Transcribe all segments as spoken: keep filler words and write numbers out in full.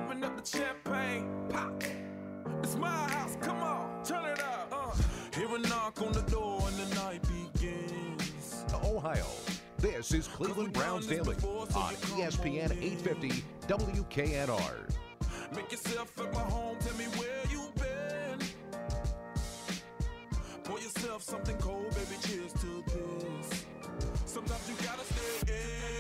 Open up the champagne, pop. It's my house, come on, turn it up. Uh, hear a knock on the door and the night begins. Ohio, this is Cleveland Browns Daily on E S P N eight fifty W K N R. Make yourself at my home, tell me where you've been. Pour yourself something cold, baby, cheers to this. Sometimes you gotta stay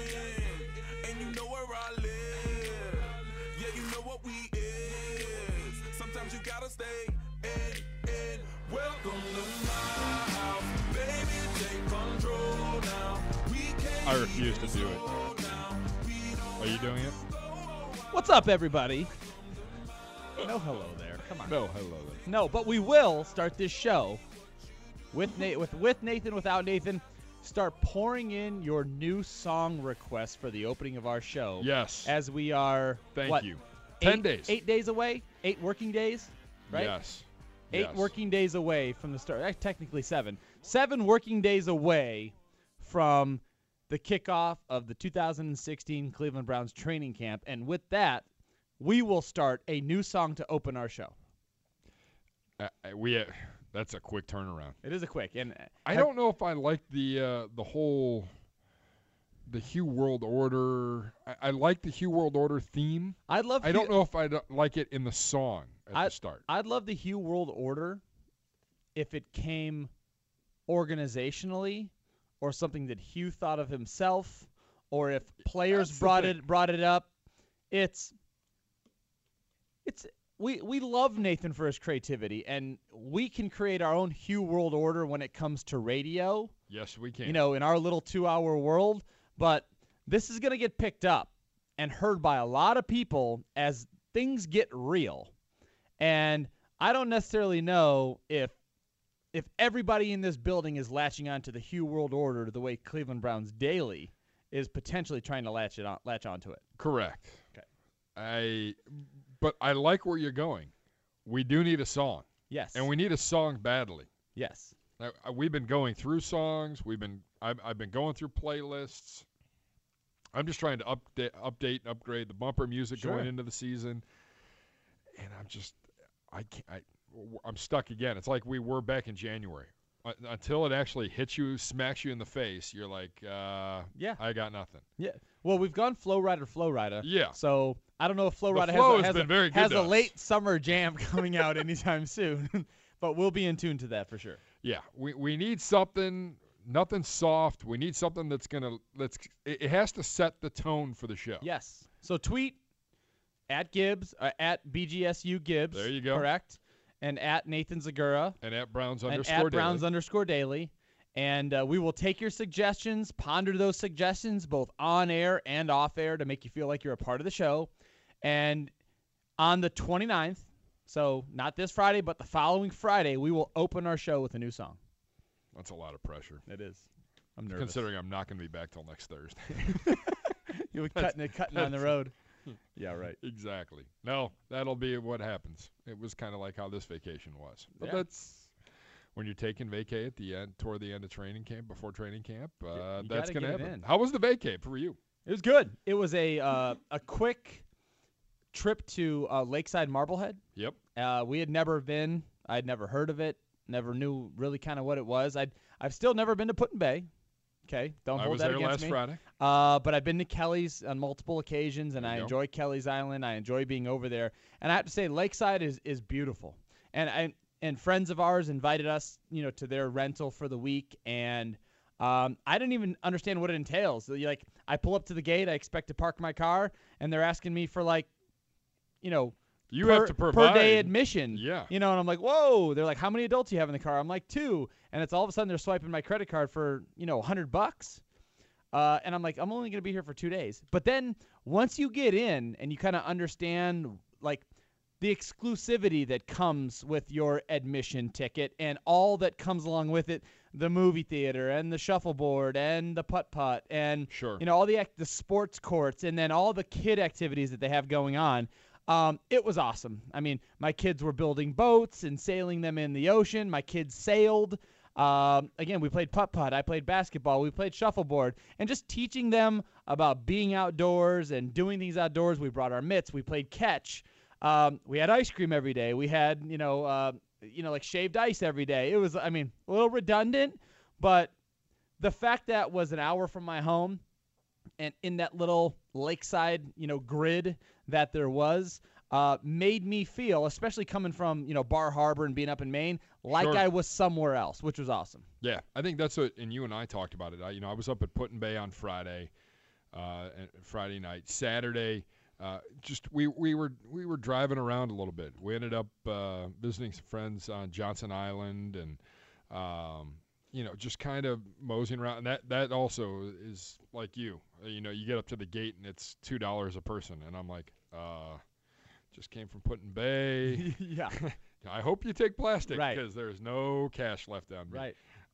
in, and you know where I live. Yeah, you know what we is. Sometimes you gotta stay in, in. Welcome to my house, baby, take control now. We can't I refuse to do it. Are you doing it? What's up, everybody? No hello there. Come on. No, hello there. No, but we will start this show with Nate, with with Nathan, without Nathan. Start pouring in your new song requests for the opening of our show. Yes. As we are, Thank what, you. Ten eight, days. Eight days away. Eight working days. Right. Yes. Eight yes. working days away from the start. Actually, technically seven. Seven working days away from the kickoff of the two thousand sixteen Cleveland Browns training camp. And with that, we will start a new song to open our show. Uh, we. Uh, that's a quick turnaround. It is a quick. And I have, don't know if I like the uh, the whole the Hugh World Order. I, I like the Hugh World Order theme. I'd love. I Hugh, don't know if I like it in the song at I, the start. I'd love the Hugh World Order if it came organizationally, or something that Hugh thought of himself, or if players That's brought it brought it up. It's it's we we love Nathan for his creativity, and we can create our own Hugh World Order when it comes to radio. Yes, we can. You know, in our little two-hour world, but this is going to get picked up and heard by a lot of people as things get real. And I don't necessarily know if if everybody in this building is latching on to the Hugh World Order the way Cleveland Browns Daily is potentially trying to latch it on, latch onto it. Correct. Okay. I, but I like where you're going. We do need a song. Yes. And we need a song badly. Yes. Now, we've been going through songs. We've been I've, I've been going through playlists. I'm just trying to update, update, and upgrade the bumper music Sure. going into the season, and I'm just I can't. I, I'm stuck again. It's like we were back in January. Uh, until it actually hits you, smacks you in the face, you're like, uh, Yeah. I got nothing. Yeah. Well, we've gone Flow Rider, Flow Rider. Yeah. So I don't know if Flow The Rider flow has, a, has has, been a, very good has to a us. late summer jam coming out anytime soon. But we'll be in tune to that for sure. Yeah, we we need something, nothing soft. We need something that's gonna let's. It, it has to set the tone for the show. Yes. So tweet at Gibbs, uh, at B G S U Gibbs. There you go. Correct. And at Nathan Zagura. And at Browns And underscore at Browns daily. underscore daily. And uh, we will take your suggestions, ponder those suggestions, both on air and off air, to make you feel like you're a part of the show. And on the twenty-ninth, so not this Friday, but the following Friday, we will open our show with a new song. That's a lot of pressure. It is. I'm nervous. Considering I'm not going to be back till next Thursday. you were cutting it, cutting on the road. Yeah, right. Exactly. No, that'll be what happens. It was kind of like how this vacation was. But Yeah. that's when you're taking vacay at the end, toward the end of training camp, before training camp. Uh, you that's gotta going to get it happen. in. How was the vacay for you? It was good. It was a uh, a quick trip to uh, Lakeside Marblehead. Yep. Uh, we had never been. I'd never heard of it. Never knew really kind of what it was. I'd I've still never been to Put-in Bay. Okay, don't I hold was that there against last me. Friday. Uh, but I've been to Kelly's on multiple occasions, and There I you go. enjoy Kelly's Island. I enjoy being over there, and I have to say, Lakeside is is beautiful. And I, and friends of ours invited us, you know, to their rental for the week, and um, I didn't even understand what it entails. So, like, I pull up to the gate, I expect to park my car, and they're asking me for like, you know. You per, have to provide. per day admission. Yeah. You know, and I'm like, whoa. They're like, how many adults do you have in the car? I'm like, two. And it's all of a sudden they're swiping my credit card for, you know, a hundred bucks. Uh, and I'm like, I'm only going to be here for two days. But then once you get in and you kind of understand, like, the exclusivity that comes with your admission ticket and all that comes along with it, the movie theater and the shuffleboard and the putt-putt and, Sure. you know, all the act- the sports courts and then all the kid activities that they have going on. Um, it was awesome. I mean, my kids were building boats and sailing them in the ocean. My kids sailed. Um, again, we played putt-putt. I played basketball. We played shuffleboard. And just teaching them about being outdoors and doing things outdoors. We brought our mitts. We played catch. Um, we had ice cream every day. We had, you know, uh, you know, like shaved ice every day. It was, I mean, a little redundant, but the fact that was an hour from my home and in that little lakeside, you know, grid that there was, uh, made me feel, especially coming from, you know, Bar Harbor and being up in Maine, like Sure. I was somewhere else, which was awesome. Yeah, I think that's what, and you and I talked about it. I, you know, I was up at Put-in Bay on Friday, uh, and Friday night. Saturday, uh, just we we were we were driving around a little bit. We ended up uh, visiting some friends on Johnson Island, and um, you know, just kind of moseying around. And that that also is like you. You know, you get up to the gate and it's two dollars a person, and I'm like, uh, just came from Put-in Bay. yeah. I hope you take plastic Right. because there's no cash left on me. Right.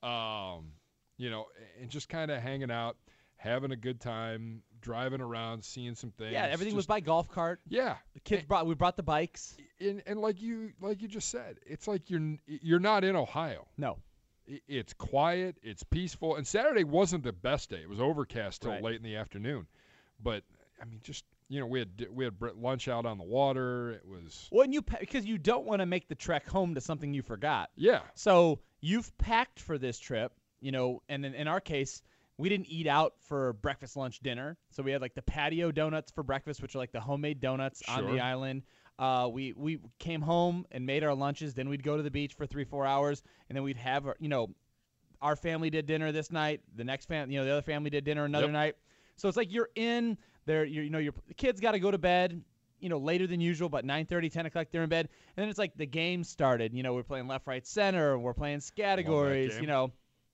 Um, you know, and just kind of hanging out, having a good time, driving around, seeing some things. Yeah, everything was just- by golf cart. Yeah, The kids brought, we brought the bikes. and, and like you, like you just said, it's like you're n- you're not in Ohio. No. I- It's quiet, it's peaceful, and Saturday wasn't the best day. It was overcast till Right. late in the afternoon, but I mean, just you know, we had di- we had br- lunch out on the water. It was Well, and you pa- because you don't want to make the trek home to something you forgot. yeah, So you've packed for this trip, you know, and in, in our case, we didn't eat out for breakfast, lunch, dinner. So we had like the patio donuts for breakfast, which are like the homemade donuts on Sure. the island. Uh, we we came home and made our lunches. Then we'd go to the beach for three, four hours, and then we'd have, our, you know, our family did dinner this night. The next family, you know, the other family did dinner another Yep. night. So it's like you're in there. You're, you know, your the kids got to go to bed, you know, later than usual, but nine thirty, ten o'clock, they're in bed. And then it's like the game started. You know, we're playing left, right, center. We're playing categories, game. you know.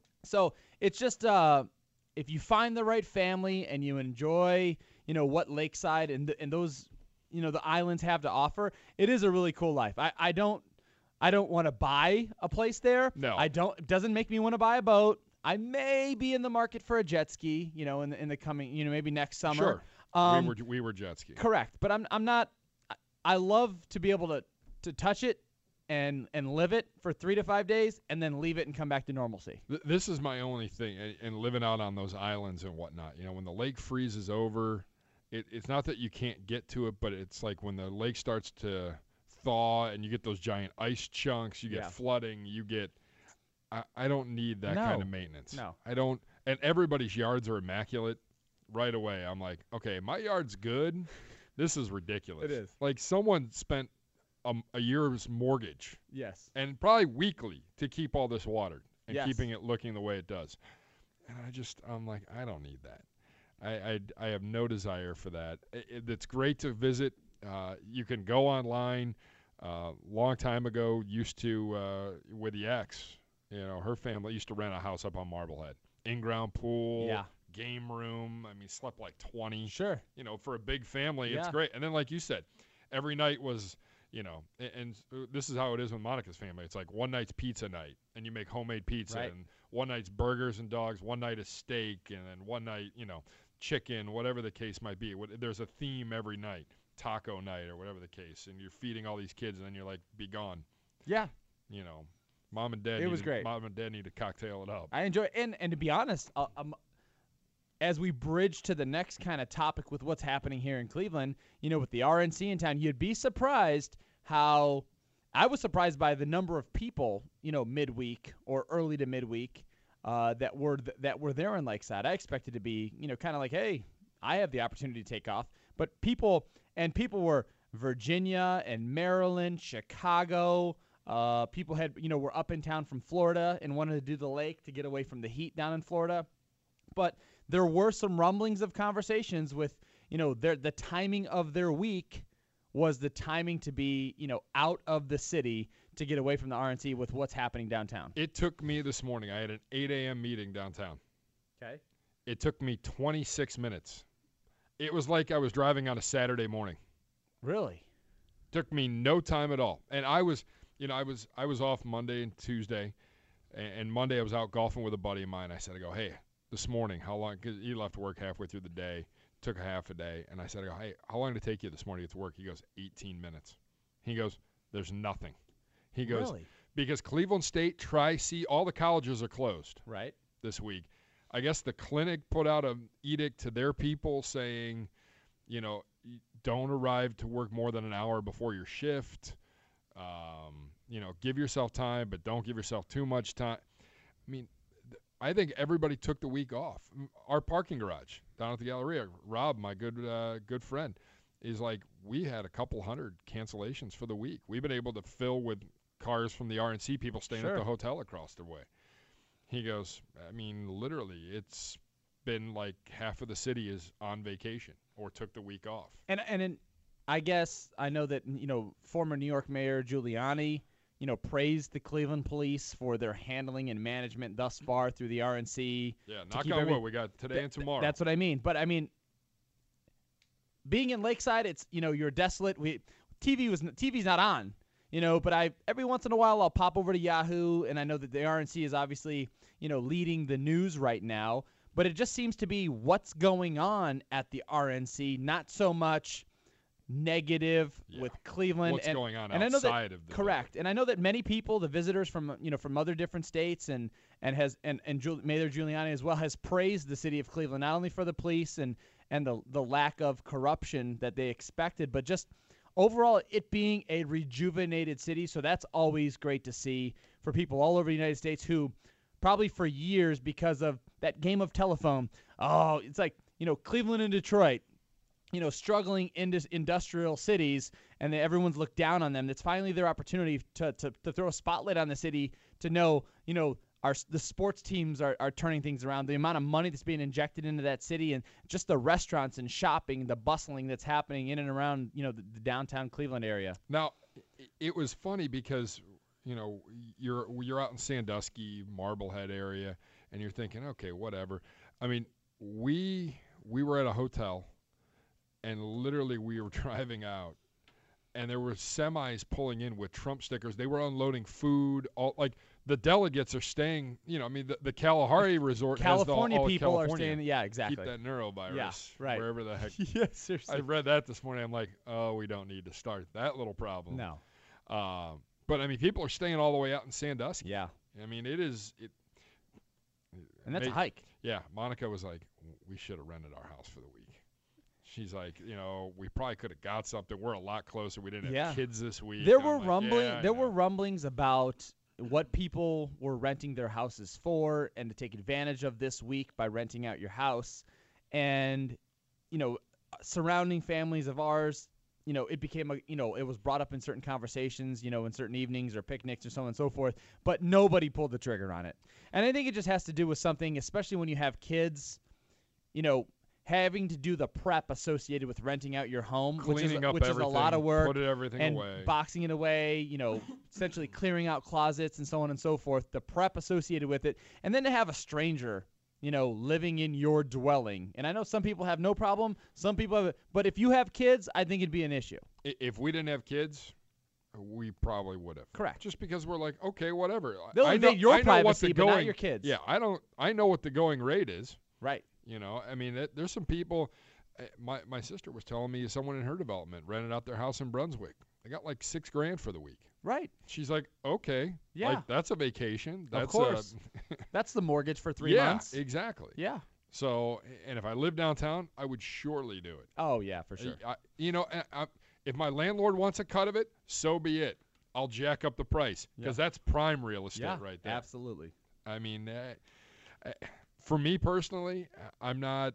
So it's just uh, if you find the right family and you enjoy, you know, what Lakeside and, the, and those, you know, the islands have to offer, it is a really cool life. I, I don't I don't want to buy a place there. No. I don't. It doesn't make me want to buy a boat. I may be in the market for a jet ski, you know, in the, in the coming, you know, maybe next summer. sure. Um, we were we were jet ski. Correct, but I'm I'm not. I- I love to be able to to touch it and and live it for three to five days, and then leave it and come back to normalcy. Th- This is my only thing, and, and living out on those islands and whatnot. You know, when the lake freezes over, it, it's not that you can't get to it, but it's like when the lake starts to thaw and you get those giant ice chunks, you get Yeah. flooding, you get. I, I don't need that kind No. of maintenance. No. I don't. And everybody's yards are immaculate. Right away, I'm like, okay, my yard's good. This is ridiculous. It is. Like someone spent a, a year's mortgage Yes. and probably weekly to keep all this watered and Yes. keeping it looking the way it does. And I just, I'm like, I don't need that. I, I, I have no desire for that. It, it- it's great to visit. Uh, you can go online. Uh, long time ago, used to uh, with the ex, you know, her family used to rent a house up on Marblehead, in-ground pool, Yeah. game room. I mean, slept like twenty. Sure. You know, for a big family, it's Yeah. great. And then, like you said, every night was, you know, and, and uh, this is how it is with Monica's family. It's like one night's pizza night, and you make homemade pizza, Right. and one night's burgers and dogs, one night is steak, and then one night, you know, chicken, whatever the case might be. What- There's a theme every night, taco night or whatever the case, and you're feeding all these kids, and then you're like, be gone. Yeah. You know, mom and dad. It was need to- great. Mom and dad need to cocktail it up. I enjoy it. And, and to be honest, uh, um, as we bridge to the next kind of topic with what's happening here in Cleveland, you know, with the R N C in town, you'd be surprised how I was surprised by the number of people, you know, midweek or early to midweek uh, that were th- that were there in Lakeside. I expected to be, you know, kind of like, hey, I have the opportunity to take off. But people and people were Virginia and Maryland, Chicago. Uh, people had, you know, were up in town from Florida and wanted to do the lake to get away from the heat down in Florida. But there were some rumblings of conversations with, you know, their the timing of their week was the timing to be, you know, out of the city to get away from the R N C with what's happening downtown. It took me this morning. I had an eight a.m. meeting downtown. Okay. It took me twenty-six minutes. It was like I was driving on a Saturday morning. Really? Took me no time at all. And I was, you know, I was I was off Monday and Tuesday, and, and Monday I was out golfing with a buddy of mine. I said, I go, hey, this morning, how long? Because he left work halfway through the day, took a half a day, and I said, I go, hey, how long did it take you this morning to get to work? He goes, eighteen minutes. He goes, there's nothing. He goes, Really? because Cleveland State, Tri-C, all the colleges are closed Right. this week. I guess the clinic put out an edict to their people saying, you know, don't arrive to work more than an hour before your shift. Um, you know, give yourself time, but don't give yourself too much time. I mean, th- I think everybody took the week off. M- Our parking garage down at the Galleria, Rob, my good uh, good friend, is like, we had a couple hundred cancellations for the week. We've been able to fill with cars from the R N C people staying Sure. at the hotel across the way. He goes, I mean, literally, it's been like half of the city is on vacation or took the week off. And and in, I guess I know that you know former New York Mayor Giuliani, you know, praised the Cleveland police for their handling and management thus far through the R N C. Yeah, to knock keep on every- wood. We got today Th- and tomorrow. That's what I mean. But I mean, being in Lakeside, it's you know you're desolate. We T V was T V's not on, you know. But I every once in a while I'll pop over to Yahoo, and I know that the R N C is obviously you know leading the news right now. But it just seems to be what's going on at the R N C, not so much negative Yeah. with Cleveland. What's and, going on and I know that, outside of the correct. And I know that many people, the visitors from you know from other different states, and and has and and Giul- Mayor Giuliani as well has praised the city of Cleveland not only for the police and and the the lack of corruption that they expected, but just overall it being a rejuvenated city. So that's always great to see for people all over the United States who probably for years because of that game of telephone. Oh, it's like you know Cleveland and Detroit. You know, struggling indus- industrial cities, and then everyone's looked down on them. It's finally their opportunity to, to, to throw a spotlight on the city to know, you know, our the sports teams are, are turning things around. The amount of money that's being injected into that city, and just the restaurants and shopping, the bustling that's happening in and around, you know, the, the downtown Cleveland area. Now, i- it was funny because, you know, you're you're out in Sandusky, Marblehead area, and you're thinking, okay, whatever. I mean, we we were at a hotel, and literally we were driving out, and there were semis pulling in with Trump stickers. They were unloading food. All like the delegates are staying. You know, I mean, the, the Kalahari Resort California has the, all people California. are staying. Yeah, exactly. Keep that neurovirus Yeah, right. wherever the heck. yeah, seriously. I read that this morning. I'm like, oh, we don't need to start that little problem. no. Um, but I mean, people are staying all the way out in Sandusky. Yeah, I mean, it is. It. and that's a may- hike. Yeah, Monica was like, we should have rented our house for the week. She's like, you know, we probably could have got something. We're a lot closer. We didn't have Yeah. kids this week. There I'm were like, rumbling. yeah, I there were know. rumblings about what people were renting their houses for, and to take advantage of this week by renting out your house, and you know, surrounding families of ours. You know, it became a. You know, it was brought up in certain conversations. You know, in certain evenings or picnics or so on and so forth. But nobody pulled the trigger on it, and I think it just has to do with something, especially when you have kids. You know. Having to do the prep associated with renting out your home, which is Cleaning up which is a everything, lot of work, Put everything and away. boxing it away, you know, essentially clearing out closets and so on and so forth, the prep associated with it, and then to have a stranger, you know, living in your dwelling. And I know some people have no problem, some people have it, but if you have kids, I think it'd be an issue. I- if we didn't have kids, we probably would have. Correct. Just because we're like, okay, whatever. They'll I invade know, your I know what privacy, the but going, not your kids. Yeah, I don't. I know what the going rate is. Right. You know, I mean, it, there's some people. uh, My my sister was telling me someone in her development rented out their house in Brunswick. They got like six grand for the week. Right. She's like, okay, Yeah. like that's a vacation. That's Of course. A, That's the mortgage for three yeah, months. exactly. Yeah. So, and if I lived downtown, I would surely do it. Oh, yeah, for sure. I, you know, I, I, if my landlord wants a cut of it, so be it. I'll jack up the price because that's prime real estate Yeah, right there. absolutely. I mean, uh, uh, for me personally, uh, I'm not.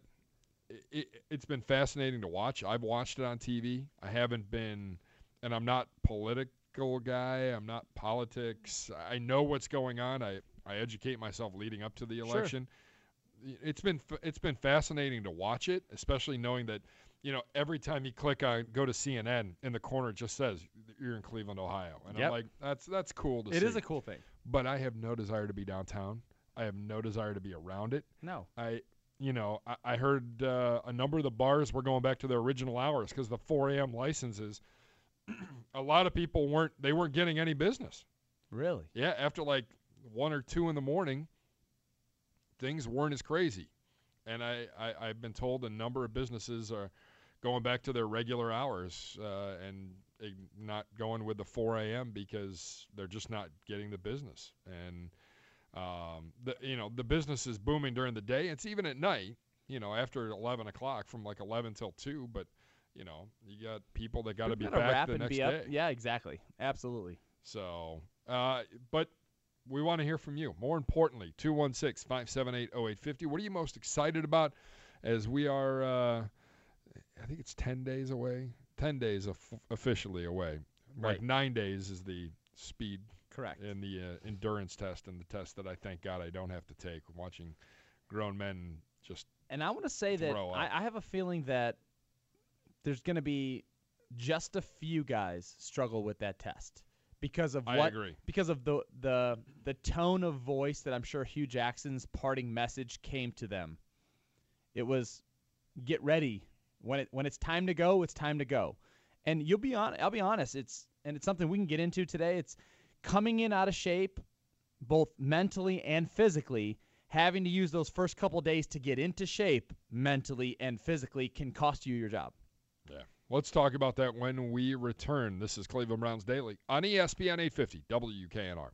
It, it's been fascinating to watch. I've watched it on T V. I haven't been, and I'm not political guy. I'm not politics. I know what's going on. I, I educate myself leading up to the Sure. election. It's been f- it's been fascinating to watch it, especially knowing that, you know, every time you click on go to C N N, in the corner it just says you're in Cleveland, Ohio, and Yep. I'm like, that's that's cool to It see. is a cool thing. But I have no desire to be downtown. I have no desire to be around it. No. I, you know, I, I heard uh, a number of the bars were going back to their original hours because the four a.m. licenses. A lot of people weren't. They weren't getting any business. Really? Yeah, after like one or two in the morning, things weren't as crazy. And I, I I've been told a number of businesses are going back to their regular hours, uh, and ig- not going with the four a.m. because they're just not getting the business. And um, the you know the business is booming during the day. It's even at night. You know, after eleven o'clock, from like eleven till two. But you know, you got people that got to be Gotta back wrap the and next be up. day. Yeah, exactly. Absolutely. So, uh, but we want to hear from you. More importantly, two one six, five seven eight, oh eight five oh. What are you most excited about as we are, uh, I think it's ten days away. ten days of officially away. Like Right. nine days is the speed Correct. and the uh, endurance test and the test that I thank God I don't have to take. Watching grown men just And I want to say that throw I, up. I have a feeling that there's going to be just a few guys struggle with that test because of I what agree. because of the the the tone of voice that I'm sure Hugh Jackson's parting message came to them. It was, get ready. When it when it's time to go, it's time to go. And you'll be on I'll be honest, it's and it's something we can get into today. It's coming in out of shape, both mentally and physically. Having to use those first couple days to get into shape mentally and physically can cost you your job. Yeah. Let's talk about that when we return. This is Cleveland Browns Daily on E S P N eight fifty W K N R.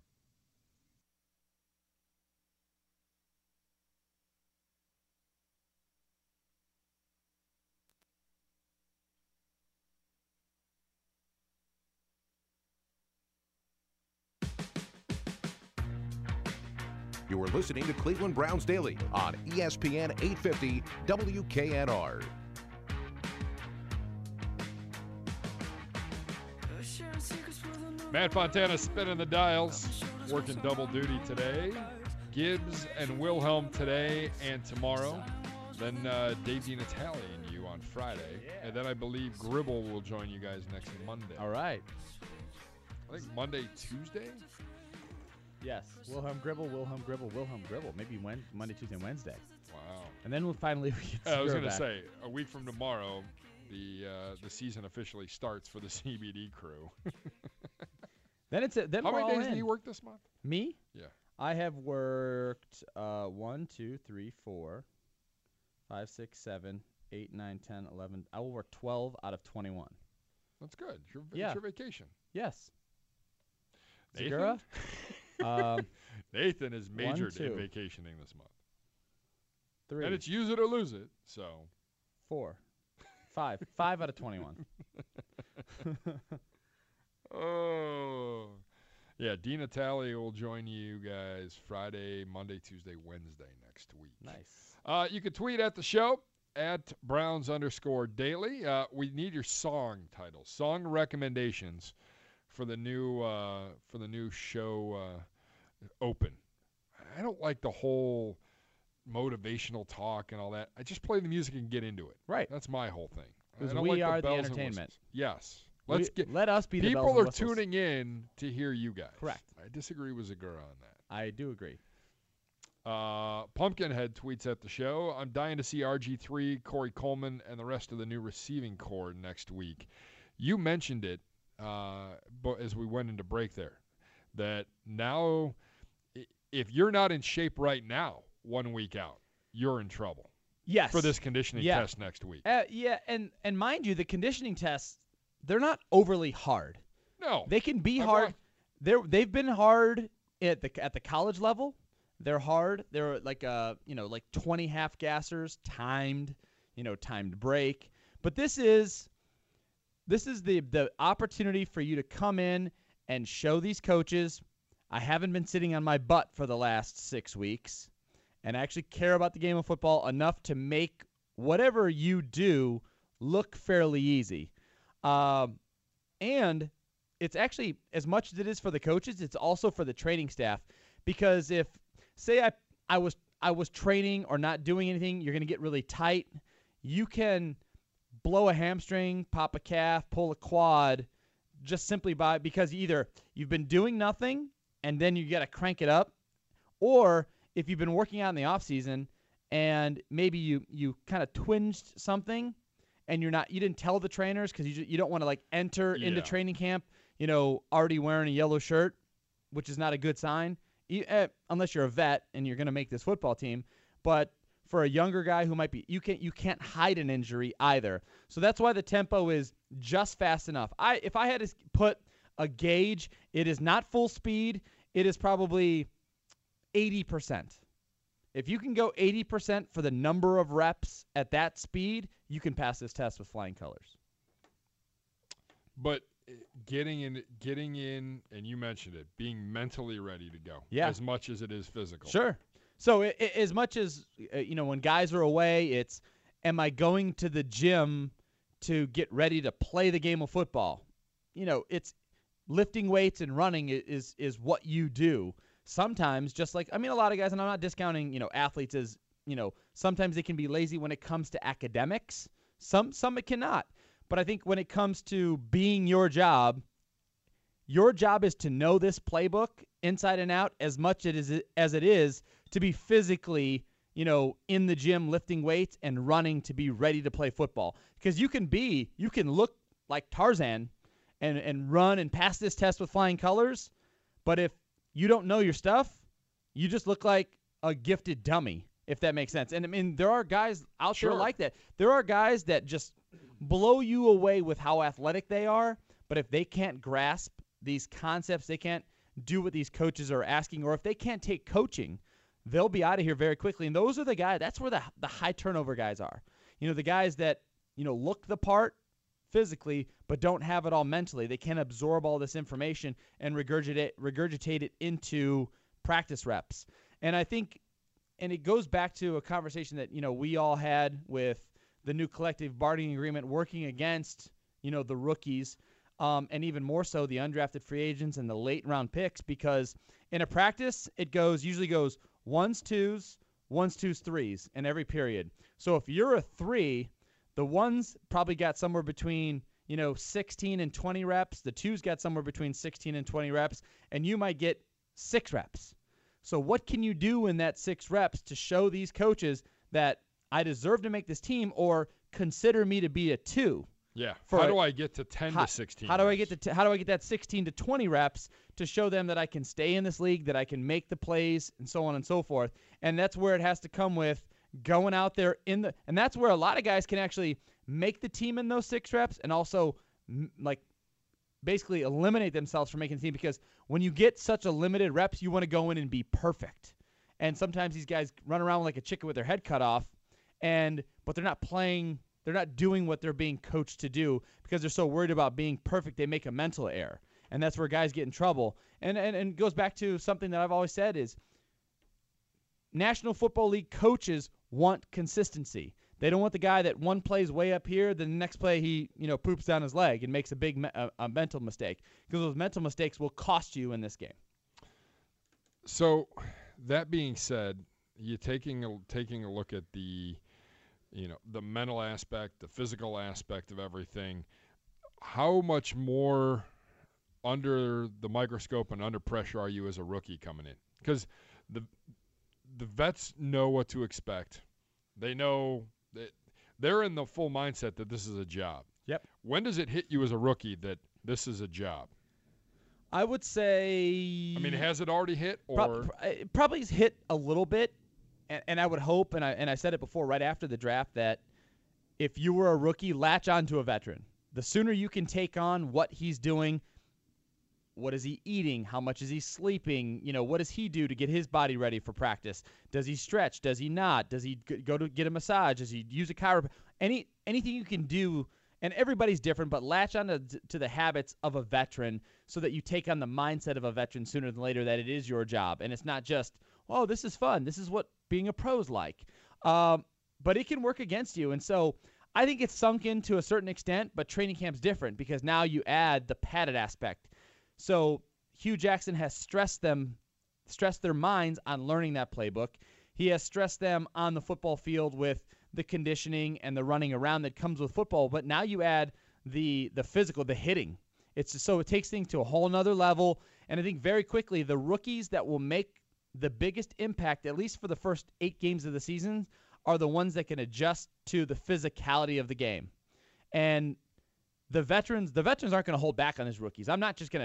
You are listening to Cleveland Browns Daily on E S P N eight fifty W K N R. Matt Fontana spinning the dials, working double duty today. Gibbs and Wilhelm today and tomorrow. Then uh, Dave DiNatale and you on Friday. And then I believe Gribble will join you guys next Monday. All right. I think Monday, Tuesday? Yes. Wilhelm Gribble, Wilhelm Gribble, Wilhelm Gribble. Maybe Wed- Monday, Tuesday, and Wednesday. Wow. And then we'll finally get Uh, I was Segura going to back. say, a week from tomorrow, the uh, the season officially starts for the C B D crew. Then it's a, then How we're many all days in. do you work this month? Me? Yeah. I have worked uh, one, two, three, four, five, six, seven, eight, nine, ten, eleven. I will work twelve out of twenty-one. That's good. It's your, Yeah. it's your vacation. Yes. Nathan? Segura? um, Nathan is One, majored in two. vacationing this month. three, And it's use it or lose it. So, four, five. Five out of twenty-one. oh. Yeah, DiNatale will join you guys Friday, Monday, Tuesday, Wednesday next week. Nice. Uh, you can tweet at the show at Browns underscore daily. Uh, we need your song titles, song recommendations for the new uh, for the new show uh, Open. I don't like the whole motivational talk and all that. I just play the music and get into it. Right. That's my whole thing. I 'Cause don't we like are the bells and entertainment. whistles. Yes. Let's We- get let us be the bells people and are whistles. tuning in to hear you guys. Correct. I disagree with Zagura on that. I do agree. Uh, Pumpkinhead tweets at the show, I'm dying to see R G three, Corey Coleman, and the rest of the new receiving core next week. You mentioned it uh, but as we went into break there, that now i- if you're not in shape right now, one week out, you're in trouble Yes. for this conditioning Yeah. test next week. Uh, yeah, and and mind you, the conditioning tests, they're not overly hard. No. They can be I've hard. watched- They're they've been hard at the at the college level. They're hard. They're like uh you know like twenty half gassers, timed, you know timed break. But this is this is the the opportunity for you to come in and show these coaches, I haven't been sitting on my butt for the last six weeks, and I actually care about the game of football enough to make whatever you do look fairly easy. Um, and it's actually, as much as it is for the coaches, it's also for the training staff. Because if, say I, I was I was training or not doing anything, you're going to get really tight. You can blow a hamstring, pop a calf, pull a quad, just simply by, because either you've been doing nothing and then you got to crank it up, or if you've been working out in the off season and maybe you, you kind of twinged something and you're not, you didn't tell the trainers because you, ju- you don't want to like enter into Yeah. training camp, you know, already wearing a yellow shirt, which is not a good sign, e- eh, unless you're a vet and you're going to make this football team. But for a younger guy who might be, you can't you can't hide an injury either. So that's why the tempo is just fast enough. I if I had to put a gauge, it is not full speed. It is probably eighty percent. If you can go eighty percent for the number of reps at that speed, you can pass this test with flying colors. But getting in, getting in, and you mentioned it, being mentally ready to go. Yeah. As much as it is physical. Sure. So it, it, as much as, uh, you know, when guys are away, it's, am I going to the gym to get ready to play the game of football? You know, it's lifting weights and running is is what you do. Sometimes, just like, I mean, a lot of guys, and I'm not discounting, you know, athletes as, you know, sometimes they can be lazy when it comes to academics. Some some it cannot. But I think when it comes to being your job, your job is to know this playbook inside and out as much as it, as it is to be physically, you know, in the gym lifting weights and running to be ready to play football. Because you can be, you can look like Tarzan and, and run and pass this test with flying colors, but if you don't know your stuff, you just look like a gifted dummy, if that makes sense. And, I mean, there are guys out Sure. there like that. There are guys that just blow you away with how athletic they are, but if they can't grasp these concepts, they can't do what these coaches are asking, or if they can't take coaching, they'll be out of here very quickly. And those are the guys, that's where the the high turnover guys are. You know, the guys that, you know, look the part physically but don't have it all mentally. They can't absorb all this information and regurgitate regurgitate it into practice reps. And I think, and it goes back to a conversation that, you know, we all had with the new collective bargaining agreement working against, you know, the rookies, um, and even more so the undrafted free agents and the late round picks, because in a practice, it goes, usually goes ones, twos, ones, twos, threes in every period. So if you're a three, the ones probably got somewhere between, you know, sixteen and twenty reps. The twos got somewhere between sixteen and twenty reps, and you might get six reps. So what can you do in that six reps to show these coaches that I deserve to make this team, or consider me to be a two? Yeah. For how a- do I get to ten How, to sixteen? how do I reps? get to t- how do I get that sixteen to twenty reps to show them that I can stay in this league, that I can make the plays, and so on and so forth? And that's where it has to come with going out there in the, and that's where a lot of guys can actually make the team in those six reps, and also m- like basically eliminate themselves from making the team, because when you get such a limited reps, you want to go in and be perfect. And sometimes these guys run around like a chicken with their head cut off, and but they're not playing, they're not doing what they're being coached to do because they're so worried about being perfect, they make a mental error. And that's where guys get in trouble. And and, and it goes back to something that I've always said is National Football League coaches want consistency. They don't want the guy that one plays way up here, then the next play he, you know, poops down his leg and makes a big me- a, a mental mistake, because those mental mistakes will cost you in this game. So, that being said, you taking a, taking a look at the, you know, the mental aspect, the physical aspect of everything. How much more under the microscope and under pressure are you as a rookie coming in? Because the the vets know what to expect. They know that they're in the full mindset that this is a job. Yep. When does it hit you as a rookie that this is a job? I would say. I mean, has it already hit, or Pro- pro- it probably has hit a little bit, and, and I would hope, and I and I said it before, right after the draft, that if you were a rookie, latch on to a veteran. The sooner you can take on what he's doing, what is he eating, how much is he sleeping, you know, what does he do to get his body ready for practice? Does he stretch? Does he not? Does he g- go to get a massage? Does he use a chiropractor? Any anything you can do. And everybody's different, but latch on to, to the habits of a veteran so that you take on the mindset of a veteran sooner than later, that it is your job. And it's not just, oh, this is fun. This is what being a pro's like. Um, but it can work against you. And so I think it's sunk in to a certain extent, but training camp's different because now you add the padded aspect. So Hugh Jackson has stressed them, stressed their minds on learning that playbook. He has stressed them on the football field with the conditioning and the running around that comes with football, but now you add the the physical, the hitting. It's just, so it takes things to a whole nother level, and I think very quickly the rookies that will make the biggest impact, at least for the first eight games of the season, are the ones that can adjust to the physicality of the game. And the veterans, the veterans aren't going to hold back on these rookies. I'm not just going to,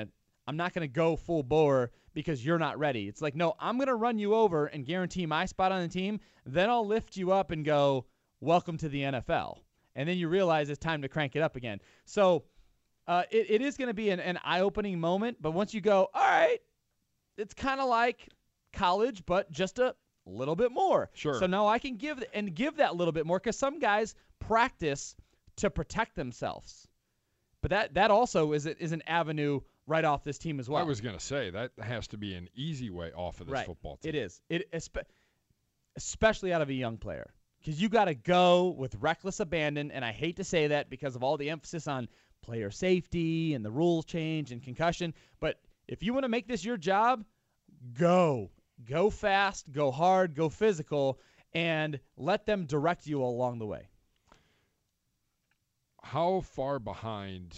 I'm not going to go full bore because you're not ready. It's like, no, I'm going to run you over and guarantee my spot on the team. Then I'll lift you up and go, welcome to the N F L. And then you realize it's time to crank it up again. So uh, it, it is going to be an, an eye-opening moment. But once you go, all right, it's kind of like college, but just a little bit more. Sure. So now I can give and give that little bit more because some guys practice to protect themselves. But that, that also is, a, is an avenue right off this team as well. I was going to say, that has to be an easy way off of this right. football team. It is. It especially out of a young player. Because you got to go with reckless abandon, and I hate to say that because of all the emphasis on player safety and the rules change and concussion. But if you want to make this your job, go. Go fast, go hard, go physical, and let them direct you along the way. How far behind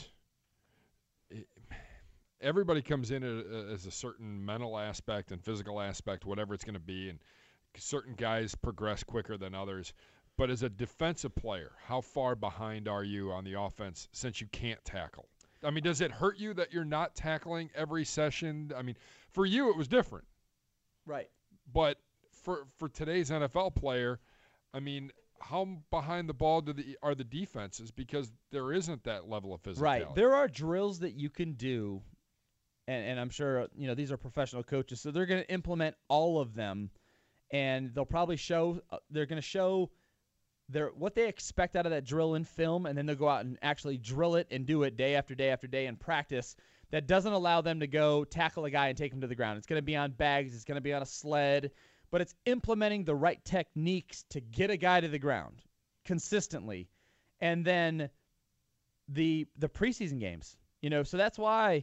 – everybody comes in as a certain mental aspect and physical aspect, whatever it's going to be, and certain guys progress quicker than others. But as a defensive player, how far behind are you on the offense since you can't tackle? I mean, does it hurt you that you're not tackling every session? I mean, for you it was different. Right. But for for today's N F L player, I mean, how behind the ball do the are the defenses because there isn't that level of physicality. Right. There are drills that you can do, and, and I'm sure you know these are professional coaches, so they're going to implement all of them. And they'll probably show uh, they're going to show their what they expect out of that drill in film, and then they'll go out and actually drill it and do it day after day after day in practice. That doesn't allow them to go tackle a guy and take him to the ground. It's going to be on bags. It's going to be on a sled. But it's implementing the right techniques to get a guy to the ground consistently. And then the the preseason games. You know, so that's why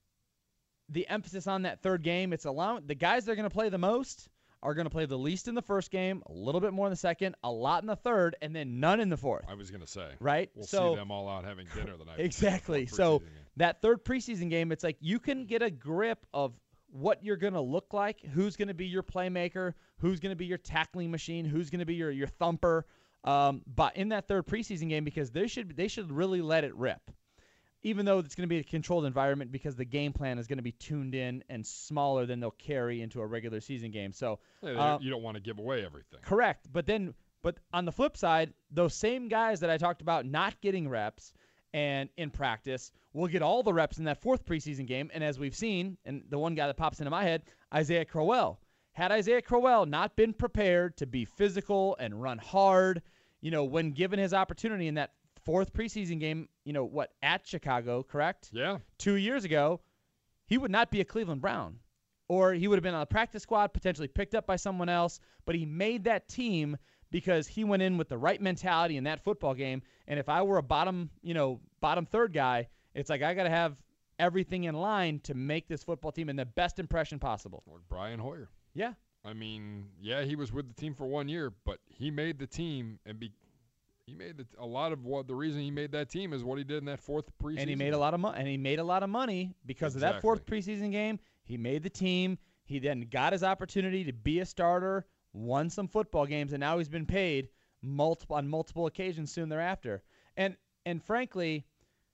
the emphasis on that third game, it's allowing the guys that are going to play the most are going to play the least in the first game, a little bit more in the second, a lot in the third, and then none in the fourth. I was going to say. Right? We'll so, see them all out having dinner the night exactly. So that third preseason game, it's like you can get a grip of what you're going to look like, who's going to be your playmaker, who's going to be your tackling machine, who's going to be your, your thumper um, but in that third preseason game because they should they should really let it rip. Even though it's going to be a controlled environment because the game plan is going to be tuned in and smaller than they'll carry into a regular season game. So yeah, uh, you don't want to give away everything. Correct. But then, but on the flip side, those same guys that I talked about not getting reps and in practice will get all the reps in that fourth preseason game. And as we've seen, and the one guy that pops into my head, Isaiah Crowell. Had Isaiah Crowell not been prepared to be physical and run hard, you know, when given his opportunity in that fourth preseason game, you know, what, at Chicago, correct? Yeah. Two years ago, he would not be a Cleveland Brown. Or he would have been on the practice squad, potentially picked up by someone else. But he made that team because he went in with the right mentality in that football game. And if I were a bottom, you know, bottom third guy, it's like I got to have everything in line to make this football team in the best impression possible. Or Brian Hoyer. Yeah. I mean, yeah, he was with the team for one year, but he made the team and be He made the, a lot of what the reason he made that team is what he did in that fourth preseason. And he made a lot of money. And he made a lot of money because exactly. of that fourth preseason game. He made the team. He then got his opportunity to be a starter, won some football games, and now he's been paid multiple on multiple occasions soon thereafter. And and frankly,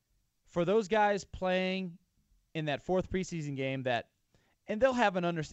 for those guys playing in that fourth preseason game, that and they'll have an understanding.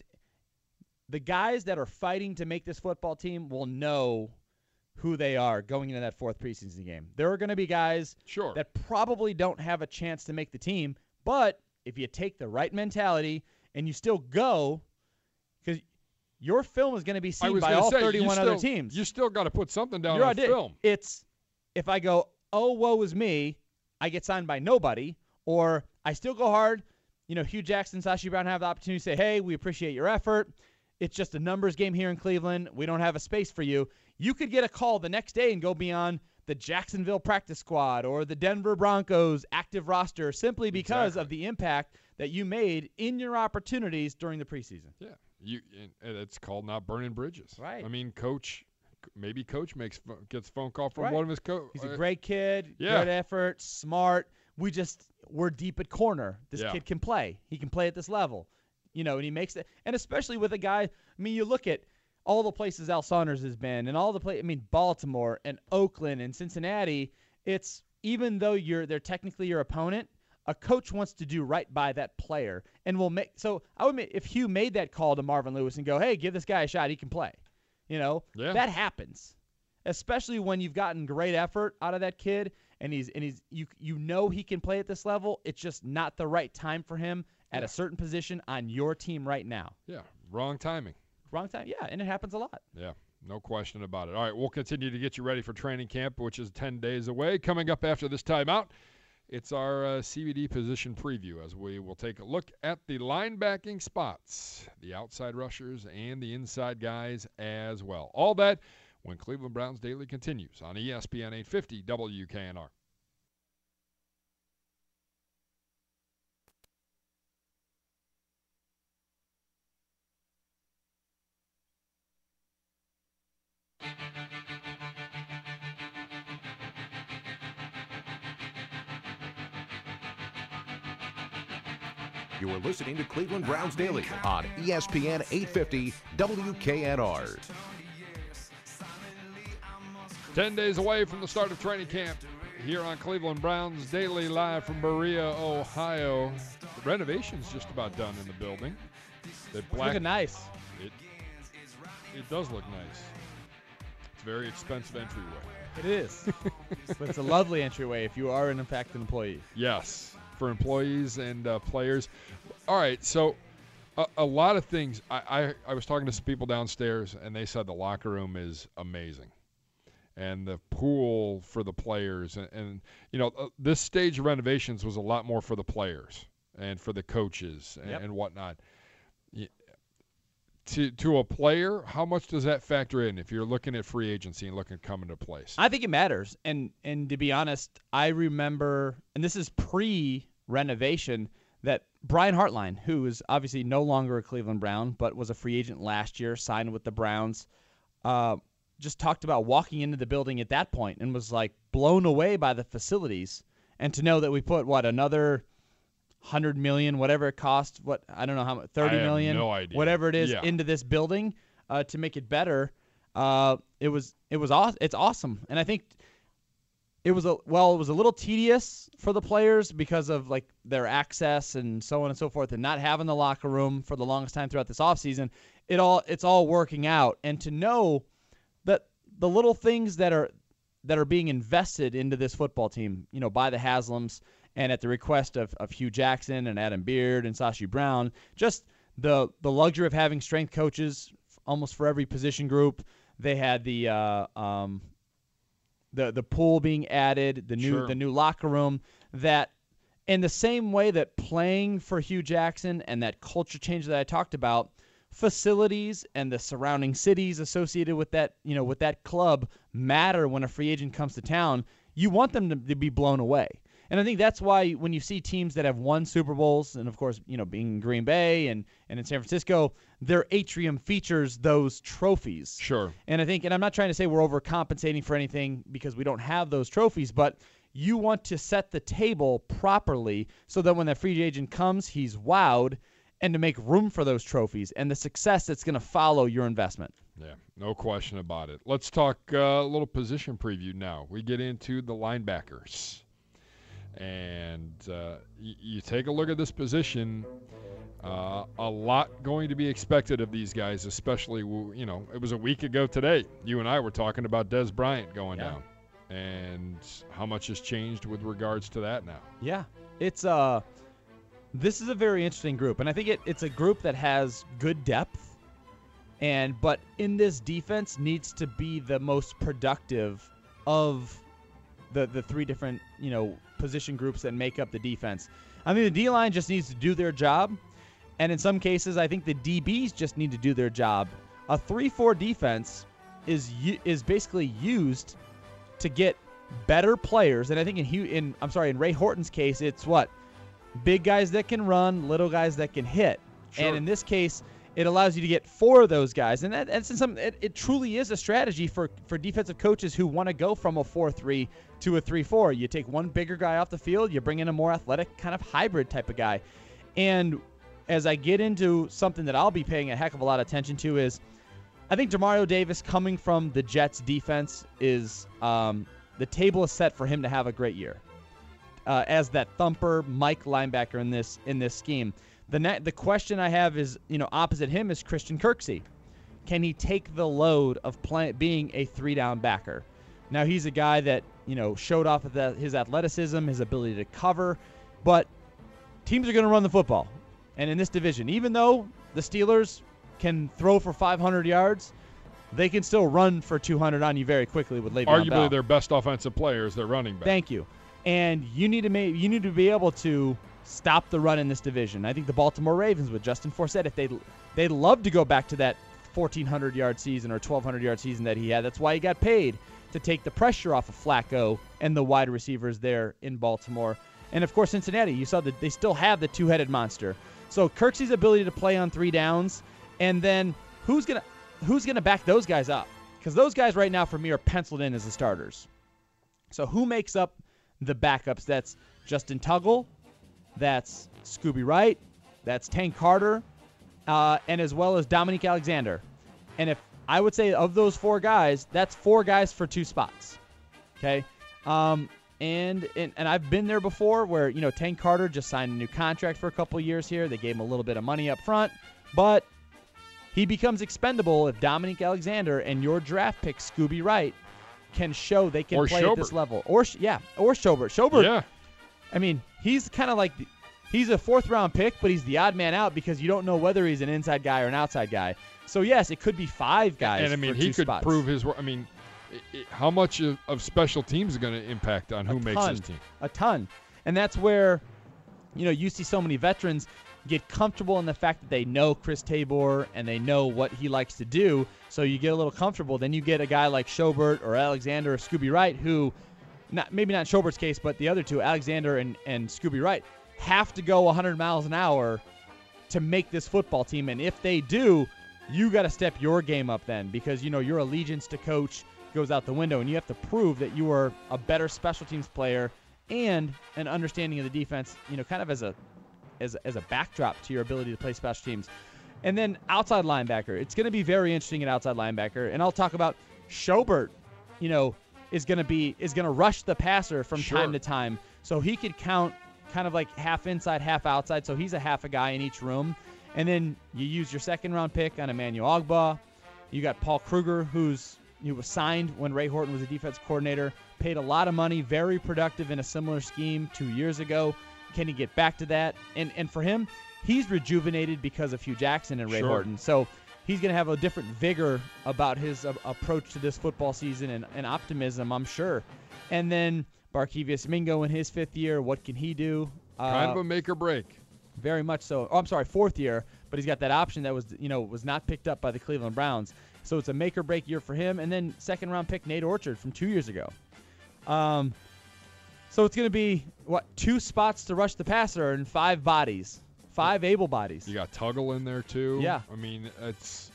The guys that are fighting to make this football team will know who they are going into that fourth preseason game. There are going to be guys sure. that probably don't have a chance to make the team, but if you take the right mentality and you still go, because your film is going to be seen by all say, thirty-one still, other teams. You still got to put something down You're on film. It's if I go, oh, woe is me, I get signed by nobody, or I still go hard. You know, Hugh Jackson, Sashi Brown have the opportunity to say, hey, we appreciate your effort. It's just a numbers game here in Cleveland. We don't have a space for you. You could get a call the next day and go beyond the Jacksonville practice squad or the Denver Broncos active roster simply because exactly. of the impact that you made in your opportunities during the preseason. Yeah, you. And it's called not burning bridges. Right. I mean, coach, maybe coach makes gets a phone call from right. one of his coaches. He's a great kid, yeah. good effort, smart. We just we're deep at corner. This yeah. kid can play. He can play at this level. You know, and he makes it. And especially with a guy, I mean, you look at all the places Al Saunders has been and all the play. I mean, Baltimore and Oakland and Cincinnati. It's even though you're they're technically your opponent, a coach wants to do right by that player and will make. So I would make, if Hugh made that call to Marvin Lewis and go, hey, give this guy a shot, he can play. You know, yeah. that happens, especially when you've gotten great effort out of that kid and he's and he's you you know he can play at this level. It's just not the right time for him at yeah. a certain position on your team right now. Yeah, wrong timing. Wrong time. Yeah, and it happens a lot. Yeah. No question about it. All right, we'll continue to get you ready for training camp, which is ten days away. Coming up after this timeout, it's our uh, C B D position preview as we will take a look at the linebacking spots, the outside rushers, and the inside guys as well. All that when Cleveland Browns Daily continues on E S P N eight fifty W K N R. You are listening to Cleveland Browns Daily on E S P N eight fifty W K N R. Ten days away from the start of training camp here on Cleveland Browns Daily, live from Berea, Ohio. The renovation's just about done in the building. The black, Looking nice. It, it does look nice. It's a very expensive entryway. It is. But it's a lovely entryway if you are, in fact, an employee. Yes, for employees and uh, players. All right, so a, a lot of things. I, I, I was talking to some people downstairs, and they said the locker room is amazing. And the pool for the players. And, and you know, uh, this stage of renovations was a lot more for the players and for the coaches and, Yep. and whatnot. Y- To, to a player, how much does that factor in if you're looking at free agency and looking at coming to place? I think it matters. And and to be honest, I remember, and this is pre-renovation, that Brian Hartline, who is obviously no longer a Cleveland Brown, but was a free agent last year, signed with the Browns, uh, just talked about walking into the building at that point and was like blown away by the facilities. And to know that we put, what, another hundred million, whatever it cost, what I don't know how much, thirty I have million, no idea. whatever it is, Yeah. into this building uh, to make it better. Uh, it was it was aw- it's awesome, and I think it was a well, it was a little tedious for the players because of like their access and so on and so forth, and not having the locker room for the longest time throughout this offseason. It all it's all working out, and to know that the little things that are that are being invested into this football team, you know, by the Haslams. And at the request of, of Hugh Jackson and Adam Beard and Sashi Brown, just the the luxury of having strength coaches almost for every position group. They had the uh, um, the the pool being added, the new Sure. the new locker room. That in the same way that playing for Hugh Jackson and that culture change that I talked about, facilities and the surrounding cities associated with that you know with that club matter when a free agent comes to town. You want them to, to be blown away. And I think that's why when you see teams that have won Super Bowls, and of course, you know, being in Green Bay and, and in San Francisco, their atrium features those trophies. Sure. And I think, and I'm not trying to say we're overcompensating for anything because we don't have those trophies, but you want to set the table properly so that when that free agent comes, he's wowed, and to make room for those trophies and the success that's going to follow your investment. Yeah, no question about it. Let's talk uh, a little position preview now. We get into the linebackers. And uh, y- you take a look at this position, uh, a lot going to be expected of these guys, especially, w- you know, it was a week ago today. You and I were talking about Des Bryant going Yeah. down and how much has changed with regards to that now. Yeah, it's uh, this is a very interesting group, and I think it, it's a group that has good depth, and but in this defense needs to be the most productive of the the three different you know position groups that make up the defense. I mean, the D-line just needs to do their job, and in some cases, I think the D Bs just need to do their job. A three four defense is u- is basically used to get better players, and I think in Hugh, in I'm sorry, in Ray Horton's case, it's what big guys that can run, little guys that can hit, Sure. and in this case, it allows you to get four of those guys, and that, that's in some. It, it truly is a strategy for for defensive coaches who want to go from a four three to a three four. You take one bigger guy off the field, you bring in a more athletic kind of hybrid type of guy, and as I get into something that I'll be paying a heck of a lot of attention to is, I think Demario Davis coming from the Jets defense is um, the table is set for him to have a great year. uh, as that thumper Mike linebacker in this in this scheme. The ne- the question I have is, you know, opposite him is Christian Kirksey. Can he take the load of play- being a three-down backer? Now, he's a guy that, you know, showed off the, his athleticism, his ability to cover, but teams are going to run the football. And in this division, even though the Steelers can throw for five hundred yards, they can still run for two hundred on you very quickly with Le'Veon Arguably Bell. their best offensive player is their running back. Thank you. And you need to make, you need to be able to stop the run in this division. I think the Baltimore Ravens with Justin Forsett, if they they'd love to go back to that fourteen hundred yard season or twelve hundred yard season that he had. That's why he got paid, to take the pressure off of Flacco and the wide receivers there in Baltimore. And of course Cincinnati, you saw that they still have the two-headed monster. So Kirksey's ability to play on three downs, and then who's gonna who's gonna back those guys up? Because those guys right now for me are penciled in as the starters. So who makes up the backups? That's Justin Tuggle, that's Scooby Wright, that's Tank Carter, uh, and as well as Dominique Alexander. And if I would say of those four guys, that's four guys for two spots. Okay, um, and, and and I've been there before, where you know Tank Carter just signed a new contract for a couple of years here. They gave him a little bit of money up front, but he becomes expendable if Dominique Alexander and your draft pick Scooby Wright can show they can Or play Schobert. at this level. Or yeah, or Schobert. Schobert. Yeah. I mean, he's kind of like the, he's a fourth round pick, but he's the odd man out because you don't know whether he's an inside guy or an outside guy. So yes, it could be five guys. And I mean, for he two could spots. prove his work. I mean, i i how much of, of special teams is going to impact on who a makes ton, his team? A ton. And that's where, you know, you see so many veterans get comfortable in the fact that they know Chris Tabor and they know what he likes to do. So you get a little comfortable. Then you get a guy like Schobert or Alexander or Scooby Wright who, not maybe not Schobert's case, but the other two, Alexander and, and Scooby Wright, have to go one hundred miles an hour to make this football team. And if they do, you got to step your game up then, because, you know, your allegiance to coach goes out the window, and you have to prove that you are a better special teams player and an understanding of the defense, you know, kind of as a as, as a backdrop to your ability to play special teams. And then outside linebacker. It's going to be very interesting at outside linebacker, and I'll talk about Schobert, you know, is going to be is going to rush the passer from Sure. time to time. So he could count kind of like half inside, half outside. So he's a half a guy in each room. And then you use your second round pick on Emmanuel Ogbah. You got Paul Kruger, who's he was signed when Ray Horton was a defense coordinator, paid a lot of money, very productive in a similar scheme two years ago. Can he get back to that? And and for him, he's rejuvenated because of Hugh Jackson and Ray Sure. Horton. So he's going to have a different vigor about his uh, approach to this football season, and, and optimism, I'm sure. And then Barkevius Mingo in his fifth year, what can he do? Uh, Kind of a make or break. Very much so. Oh, I'm sorry, fourth year, but he's got that option that was, you know, was not picked up by the Cleveland Browns. So it's a make or break year for him. And then second round pick Nate Orchard from two years ago. Um, so it's going to be what two spots to rush the passer and five bodies, five able bodies. You got Tuggle in there too. Yeah. I mean, it's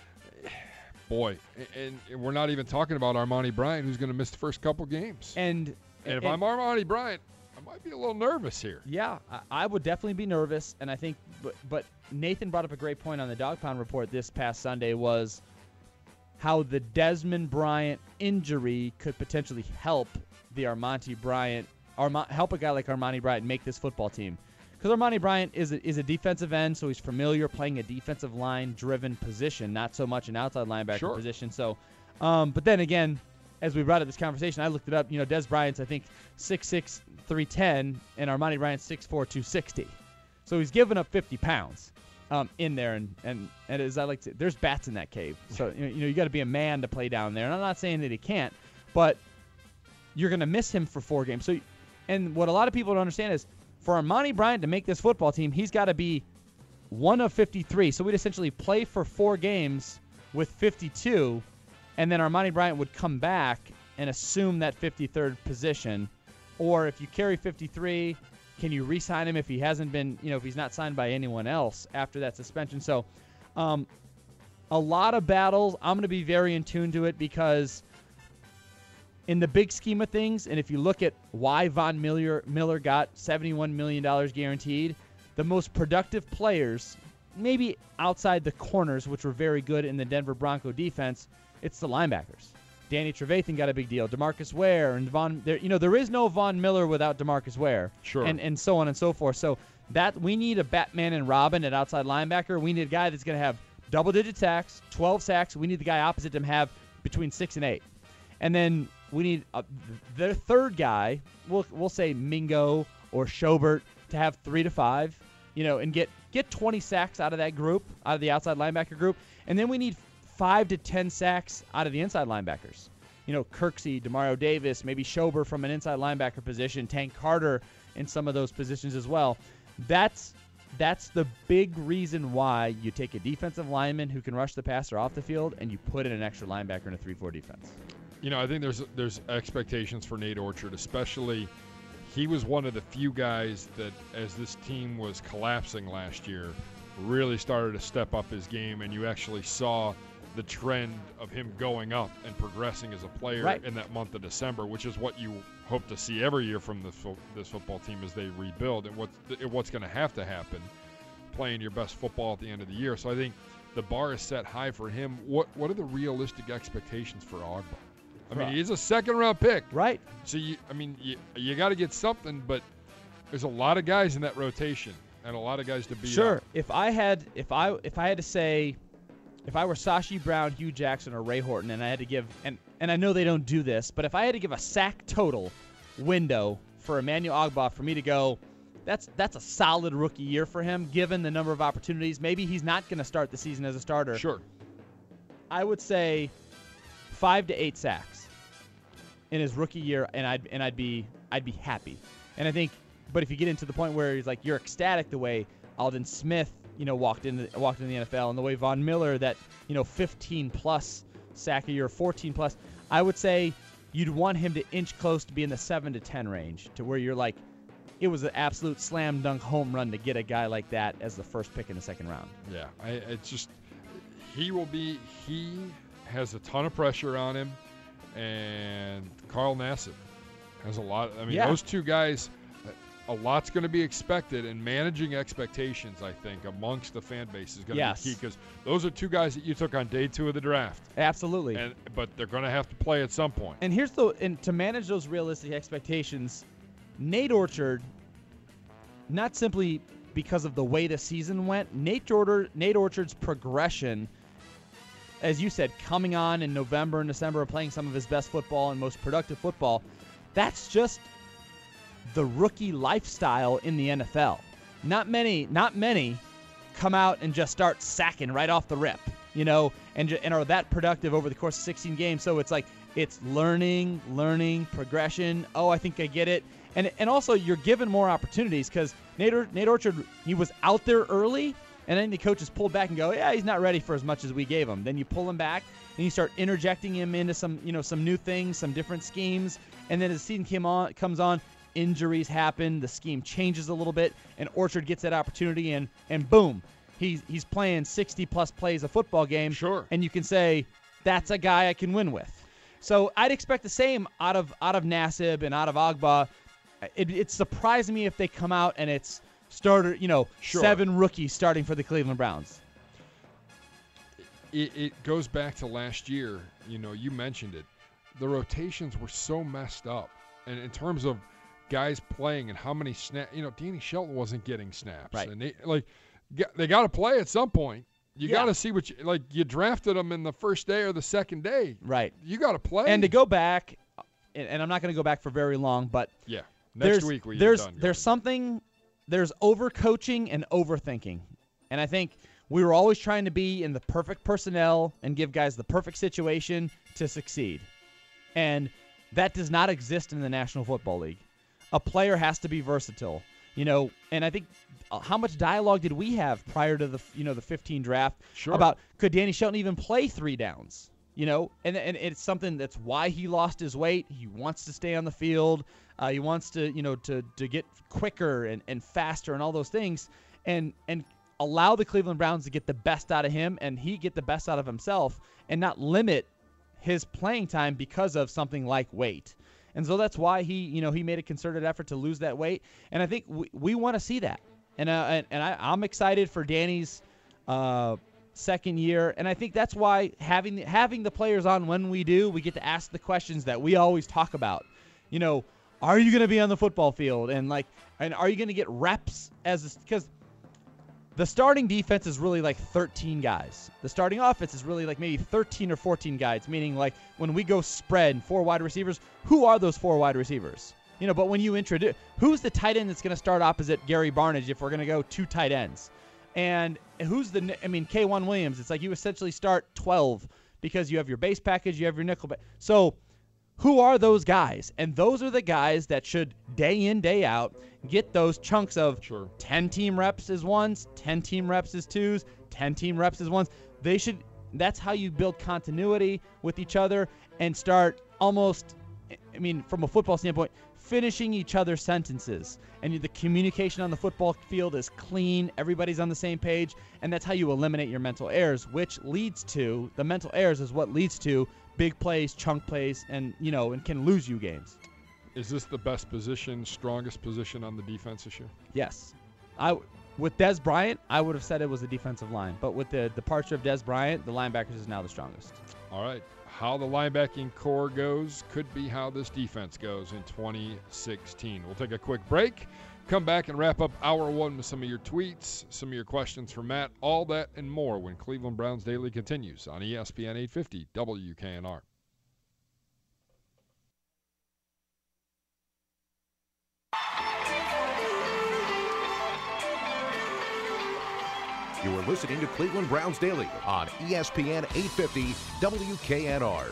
boy, and, and we're not even talking about Armani Bryant, who's going to miss the first couple games. And And if and- I'm Armani Bryant, I might be a little nervous here. Yeah, I, I would definitely be nervous, and I think, but, but Nathan brought up a great point on the Dog Pound report this past Sunday was how the Desmond Bryant injury could potentially help the Armani Bryant, Arma, help a guy like Armani Bryant make this football team. Because Armani Bryant is a, is a defensive end, so he's familiar playing a defensive line-driven position, not so much an outside linebacker Sure. position. So, um, but then again, as we brought up this conversation, I looked it up. You know, Des Bryant's, I think, six six, three ten, and Armani Bryant's six four, two sixty. So he's given up fifty pounds um, in there. And, and, and as I like to say, there's bats in that cave. So, you know, you, know, you got to be a man to play down there. And I'm not saying that he can't, but you're going to miss him for four games. So, and what a lot of people don't understand is for Armani Bryant to make this football team, he's got to be one of fifty-three. So we'd essentially play for four games with fifty-two, and then Armani Bryant would come back and assume that fifty-third position. Or if you carry fifty-three, can you re-sign him if he hasn't been, you know, if he's not signed by anyone else after that suspension? So um, a lot of battles. I'm going to be very in tune to it because in the big scheme of things, and if you look at why Von Miller, Miller got seventy-one million dollars guaranteed, the most productive players, maybe outside the corners, which were very good in the Denver Bronco defense, it's the linebackers. Danny Trevathan got a big deal. DeMarcus Ware and Von, there, you know, there is no Von Miller without DeMarcus Ware. Sure. And and so on and so forth. So that we need a Batman and Robin at outside linebacker. We need a guy that's going to have double-digit sacks, twelve sacks. We need the guy opposite him have between six and eight. And then we need a, the third guy. We'll we'll say Mingo or Schobert to have three to five. You know, and get get twenty sacks out of that group, out of the outside linebacker group. And then we need five to ten sacks out of the inside linebackers. You know, Kirksey, Demario Davis, maybe Schober from an inside linebacker position, Tank Carter in some of those positions as well. That's that's the big reason why you take a defensive lineman who can rush the passer off the field and you put in an extra linebacker in a three four defense. You know, I think there's there's expectations for Nate Orchard, especially he was one of the few guys that, as this team was collapsing last year, really started to step up his game, and you actually saw the trend of him going up and progressing as a player right. in that month of December, which is what you hope to see every year from this, fo- this football team as they rebuild, and what's, th- what's going to have to happen, playing your best football at the end of the year. So I think the bar is set high for him. What what are the realistic expectations for Ogba? I mean, he's a second-round pick. Right. So, you, I mean, you, you got to get something, but there's a lot of guys in that rotation and a lot of guys to beat Sure. up. If I had if I if I had to say if I were Sashi Brown, Hugh Jackson, or Ray Horton, and I had to give and, and I know they don't do this, but if I had to give a sack total window for Emmanuel Ogbah for me to go, that's that's a solid rookie year for him, given the number of opportunities. Maybe he's not going to start the season as a starter. Sure. I would say five to eight sacks in his rookie year, and I'd and I'd be I'd be happy. And I think, but if you get into the point where he's like you're ecstatic the way Aldon Smith, you know, walked in walked in the N F L, and the way Von Miller, that you know, fifteen plus sack a year, fourteen plus, I would say you'd want him to inch close to be in the seven to ten range, to where you're like, it was an absolute slam dunk home run to get a guy like that as the first pick in the second round. Yeah, I, it's just he will be. He has a ton of pressure on him, and Carl Nassib has a lot. I mean, Yeah. those two guys, a lot's going to be expected, and managing expectations, I think, amongst the fan base is going to Yes. be key, because those are two guys that you took on day two of the draft, Absolutely. and but they're going to have to play at some point. And here's the and to manage those realistic expectations, Nate Orchard, not simply because of the way the season went, Nate Orchard, Nate Orchard's progression, as you said, coming on in November and December, playing some of his best football and most productive football, that's just the rookie lifestyle in the N F L. Not many, not many come out and just start sacking right off the rip, you know, and, ju- and are that productive over the course of sixteen games. So it's like, it's learning, learning, progression. Oh, I think I get it. And and also you're given more opportunities, because Nate, Or- Nate Orchard, he was out there early, and then the coaches pull back and go, yeah, he's not ready for as much as we gave him. Then you pull him back, and you start interjecting him into some, you know, some new things, some different schemes. And then as the season came on, comes on, injuries happen, the scheme changes a little bit, and Orchard gets that opportunity, and and boom, he's he's playing sixty plus plays a football game. Sure. And you can say, that's a guy I can win with. So I'd expect the same out of out of Nassib and out of Ogbah. It, it surprised me if they come out and it's starter, you know, Sure. seven rookies starting for the Cleveland Browns. It, it goes back to last year. You know, you mentioned it. The rotations were so messed up, and in terms of guys playing and how many snaps, you know, Danny Shelton wasn't getting snaps, Right. and they like g- they got to play at some point. You Yeah. got to see what you like. You drafted them in the first day or the second day. Right. You got to play. And to go back, and, and I'm not going to go back for very long, but yeah, next there's, week we there's done, there's guys. something, there's overcoaching and overthinking, and I think we were always trying to be in the perfect personnel and give guys the perfect situation to succeed, and that does not exist in the National Football League. A player has to be versatile, you know, and I think uh, how much dialogue did we have prior to the you know the fifteen draft Sure. about could Danny Shelton even play three downs? You know, and and it's something that's why he lost his weight. He wants to stay on the field. Uh, he wants to, you know, to to get quicker and, and faster and all those things, and and allow the Cleveland Browns to get the best out of him, and he get the best out of himself, and not limit his playing time because of something like weight. And so that's why he, you know, he made a concerted effort to lose that weight, and I think we, we want to see that. And uh, and, and I, I'm excited for Danny's uh, second year, and I think that's why having the, having the players on when we do, we get to ask the questions that we always talk about. You know, are you going to be on the football field, and like, and are you going to get reps as because the starting defense is really like thirteen guys. The starting offense is really like maybe thirteen or fourteen guys, meaning like when we go spread four wide receivers, who are those four wide receivers? You know, but when you introduce, who's the tight end that's going to start opposite Gary Barnidge if we're going to go two tight ends? And who's the, I mean, K one Williams, it's like you essentially start twelve because you have your base package, you have your nickel. Ba- so who are those guys? And those are the guys that should day in, day out, get those chunks of Sure. ten team reps as ones, ten team reps as twos, ten team reps as ones. They should, that's how you build continuity with each other and start almost, I mean, from a football standpoint, finishing each other's sentences. And the communication on the football field is clean. Everybody's on the same page. And that's how you eliminate your mental errors, which leads to, the mental errors is what leads to big plays, chunk plays, and, you know, and can lose you games. Is this the best position, strongest position on the defense this year? Yes. I, with Dez Bryant, I would have said it was the defensive line. But with the departure of Dez Bryant, the linebackers is now the strongest. All right. How the linebacking core goes could be how this defense goes in twenty sixteen. We'll take a quick break, come back and wrap up hour one with some of your tweets, some of your questions for Matt, all that and more when Cleveland Browns Daily continues on E S P N eight fifty W K N R. You are listening to Cleveland Browns Daily on E S P N eight fifty W K N R.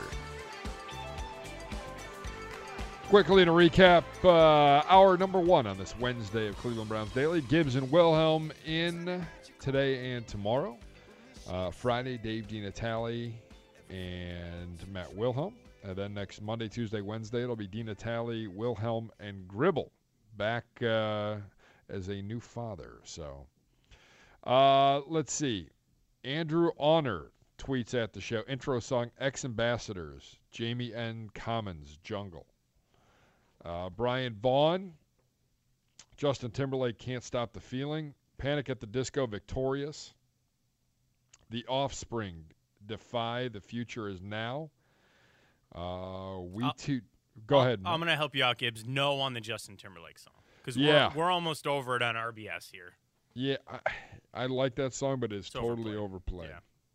Quickly to recap, uh, hour number one on this Wednesday of Cleveland Browns Daily. Gibbs and Wilhelm in today and tomorrow. Uh, Friday, Dave DiNatale and Matt Wilhelm. And then next Monday, Tuesday, Wednesday, it'll be DiNatale, Wilhelm, and Gribble back uh, as a new father. So uh, let's see. Andrew Honor tweets at the show. Intro song, Ex-Ambassadors, Jamie N. Commons, Jungle. Uh, Brian Vaughn, Justin Timberlake, Can't Stop the Feeling. Panic at the Disco, Victorious. The Offspring, Defy, The Future Is Now. Uh, we I'll, too. Go I'll, ahead. I'm going to help you out, Gibbs. No on the Justin Timberlake song. Because Yeah. we're, we're almost over it on R B S here. Yeah, I, I like that song, but it's, It's totally overplayed. overplayed.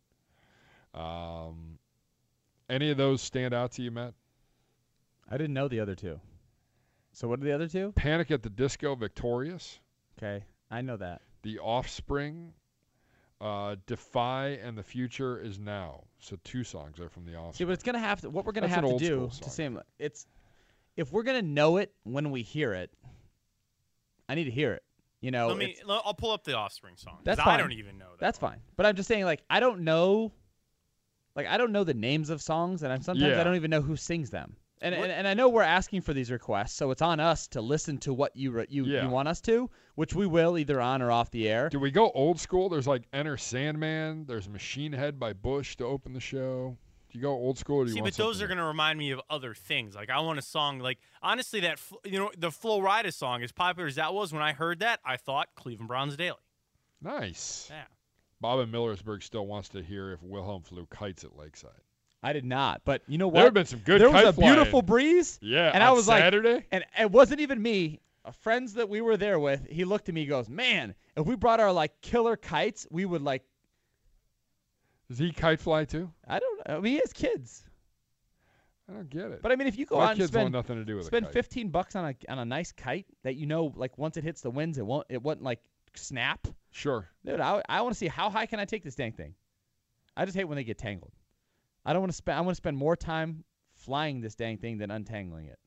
Um, any of those stand out to you, Matt? I didn't know the other two. So what are the other two? Panic at the Disco, Victorious. Okay, I know that. The Offspring, uh, Defy, and The Future Is Now. So two songs are from The Offspring. See, but it's gonna have to. What we're gonna That's have an to old do school to song. same. It's if we're gonna know it when we hear it. I need to hear it. You know. Let me. it's- I'll pull up the Offspring song. 'cause That's I fine. don't even know that. That's fine. But I'm just saying, like, I don't know. Like, I don't know the names of songs, and I'm sometimes Yeah. I don't even know who sings them. And, What- and and I know we're asking for these requests, so it's on us to listen to what you re- you, Yeah. you want us to, which we will either on or off the air. Do we go old school? There's like Enter Sandman. There's Machine Head by Bush to open the show. Do you go old school or do you See, want but those something are going to remind me of other things. Like, I want a song, like, honestly, that, fl- you know, the Flo Rida song, as popular as that was, when I heard that, I thought Cleveland Browns Daily. Nice. Yeah. Bob in Millersburg still wants to hear if Wilhelm flew kites at Lakeside. I did not, but you know what? There have been some good There was kite a beautiful flying. breeze. Yeah, and on I was Saturday? like, and it wasn't even me. Uh, friends that we were there with, he looked at me, he goes, "Man, if we brought our like killer kites, we would like." Does he kite fly too? I don't know. I mean, he has kids, I don't get it. but I mean, if you go My out and kids spend want nothing to do with a spend kite. fifteen bucks on a on a nice kite that you know, like once it hits the winds, it won't it won't like snap. Sure. Dude, I I want to see how high can I take this dang thing. I just hate when they get tangled. I don't want to spend. I want to spend more time flying this dang thing than untangling it.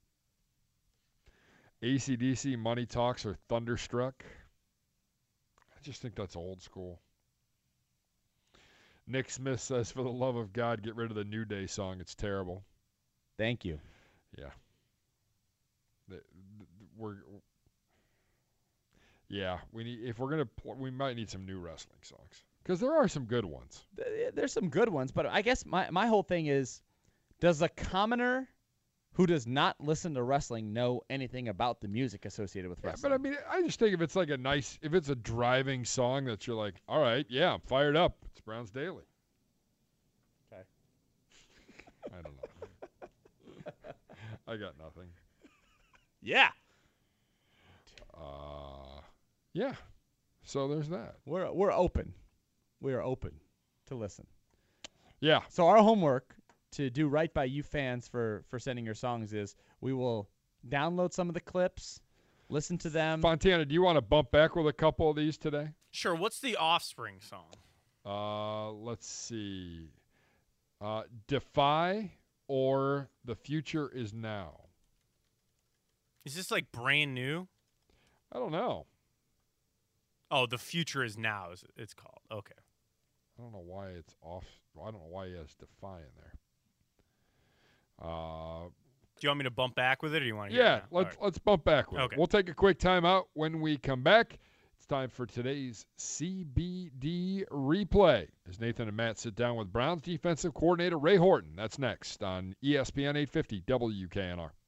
A C D C Money Talks or Thunderstruck. I just think that's old school. Nick Smith says, for the love of God, get rid of the New Day song. It's terrible. Thank you. Yeah. The, the, we're, yeah, we need if we're gonna pl- we might need some new wrestling songs because there are some good ones. Th- There's some good ones, but I guess my my whole thing is, does a commoner who does not listen to wrestling know anything about the music associated with Yeah, wrestling. but I mean, I just think if it's like a nice, if it's a driving song that you're like, all right, yeah, I'm fired up. It's Browns Daily. Okay. I don't know. I got nothing. Yeah. Uh, yeah. So there's that. We're we're open. We are open to listen. Yeah. So our homework to do right by you fans for, for sending your songs is we will download some of the clips, listen to them. Fontana, do you want to bump back with a couple of these today? Sure. What's the Offspring song? Uh, let's see. Uh, Defy or The Future Is Now. Is this like brand new? I don't know. Oh, The Future Is Now. Is it's called? Okay. I don't know why it's off. I don't know why he has Defy in there. Uh, Do you want me to bump back with it, or do you want to? yeah, let's let's bump back with Okay. it. We'll take a quick time out. When we come back, it's time for today's C B D replay. As Nathan and Matt sit down with Browns defensive coordinator Ray Horton. That's next on E S P N eight fifty W K N R.